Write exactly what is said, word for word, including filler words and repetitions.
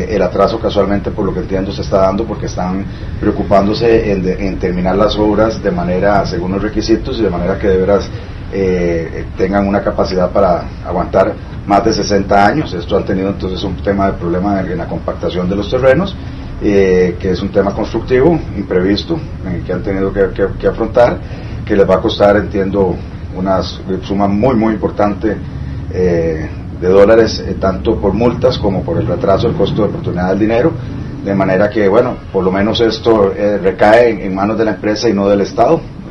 el atraso casualmente, por lo que entiendo, se está dando porque están preocupándose en, de, en terminar las obras de manera según los requisitos y de manera que de veras eh, tengan una capacidad para aguantar más de sesenta años. Esto han tenido entonces un tema de problema en, en la compactación de los terrenos, eh, que es un tema constructivo, imprevisto, eh, que han tenido que, que, que afrontar, que les va a costar, entiendo, una suma muy muy importante eh, de dólares, eh, tanto por multas como por el retraso del costo de oportunidad del dinero, de manera que, bueno, por lo menos esto eh, recae en, en manos de la empresa y no del Estado.